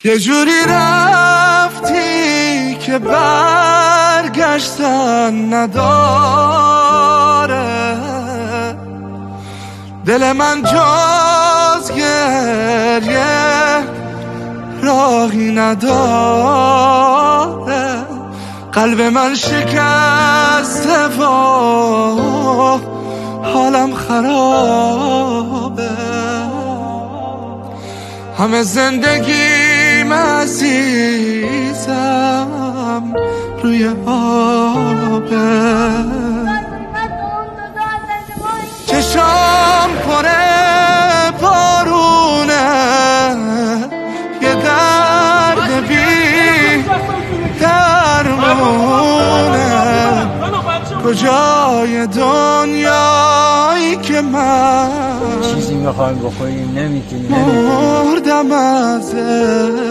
یه جوری رفتی که برگشتن نداره، دل من جز گریه راهی نداره، قلب من شکسته و حالم خرابه، همه زندگیم عزیزم روی آبه، چشام پره بارونه، یه درد بی درمونه، کجای دنیایی که من چیزی میخوایم بخوریم نمیتونیم مردم ازه.